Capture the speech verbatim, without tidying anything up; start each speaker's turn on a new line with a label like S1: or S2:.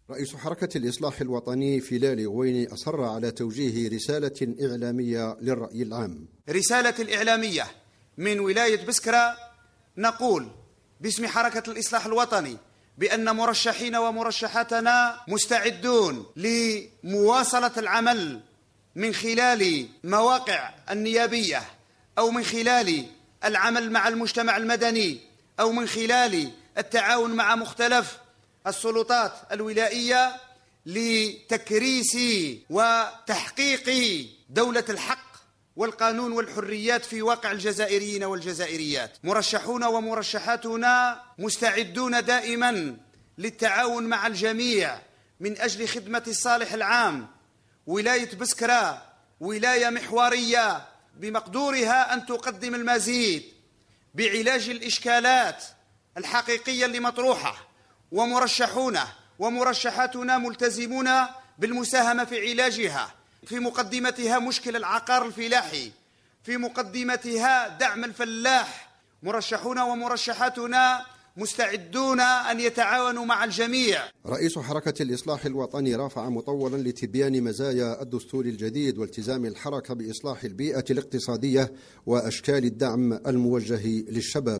S1: رئيس حركة الإصلاح الوطني فيلالي غويني أصر على توجيه رسالة إعلامية للرأي العام.
S2: رسالة الإعلامية من ولاية بسكرة نقول باسم حركة الإصلاح الوطني بأن مرشحين ومرشحاتنا مستعدون لمواصلة العمل من خلال مواقع النيابية أو من خلال العمل مع المجتمع المدني أو من خلال التعاون مع مختلف السلطات الولائية لتكريس وتحقيق دولة الحق والقانون والحريات في واقع الجزائريين والجزائريات. مرشحون ومرشحاتنا مستعدون دائما للتعاون مع الجميع من أجل خدمة الصالح العام. ولاية بسكرة ولاية محورية بمقدورها أن تقدم المزيد بعلاج الإشكالات الحقيقية اللي مطروحة، ومرشحون ومرشحاتنا ملتزمون بالمساهمة في علاجها، في مقدمتها مشكل العقار الفلاحي، في مقدمتها دعم الفلاح. مرشحون ومرشحاتنا مستعدون أن يتعاونوا مع الجميع.
S1: رئيس حركة الإصلاح الوطني رافع مطولا لتبيان مزايا الدستور الجديد والتزام الحركة بإصلاح البيئة الاقتصادية وأشكال الدعم الموجه للشباب.